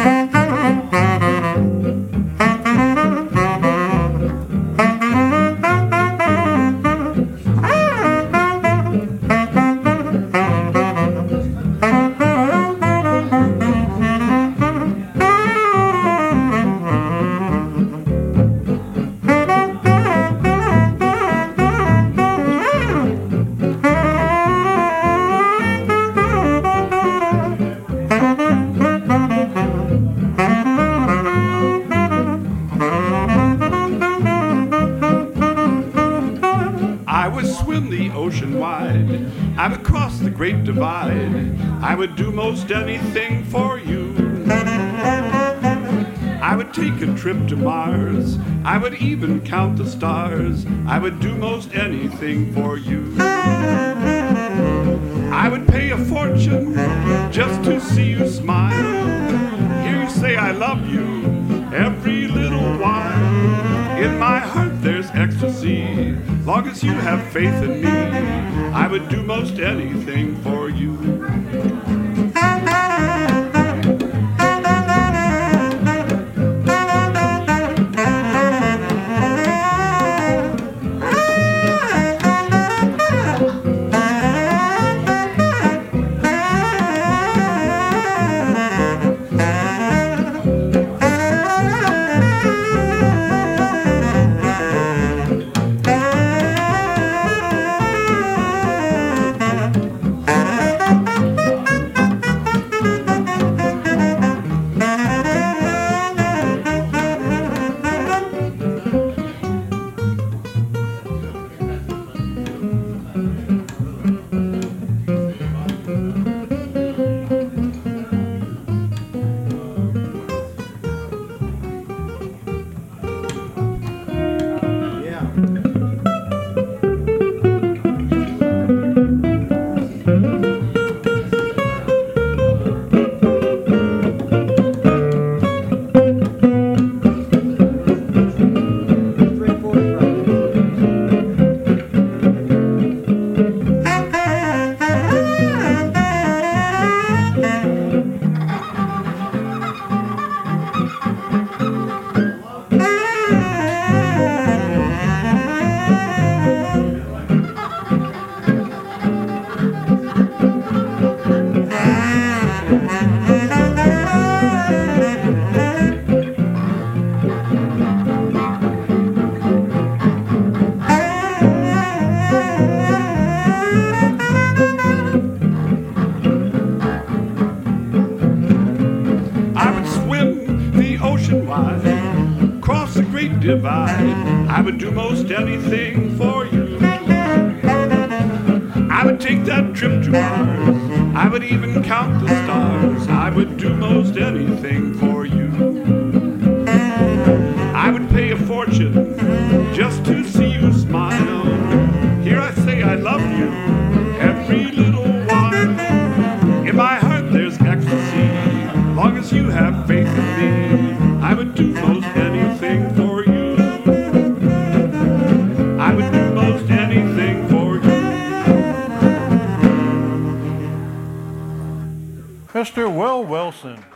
I would swim the ocean wide, I would cross the great divide, I would do most anything for you. I would take a trip to Mars, I would even count the stars, I would do most anything for you. I would pay a fortune just to see you smile, hear you say I love you every little while. In my heart there's ecstasy, long as you have faith in me, I would do most anything for you. Cross the great divide, I would do most anything for you. I would take that trip to Mars, I would even count the stars, I would do most anything for you. I would pay a fortune just to see you smile, hear I say I love you every little while. In my heart there's ecstasy, long as you have faith in me, I would do most anything for you. I would do most anything for you. Mr. Will Wilson.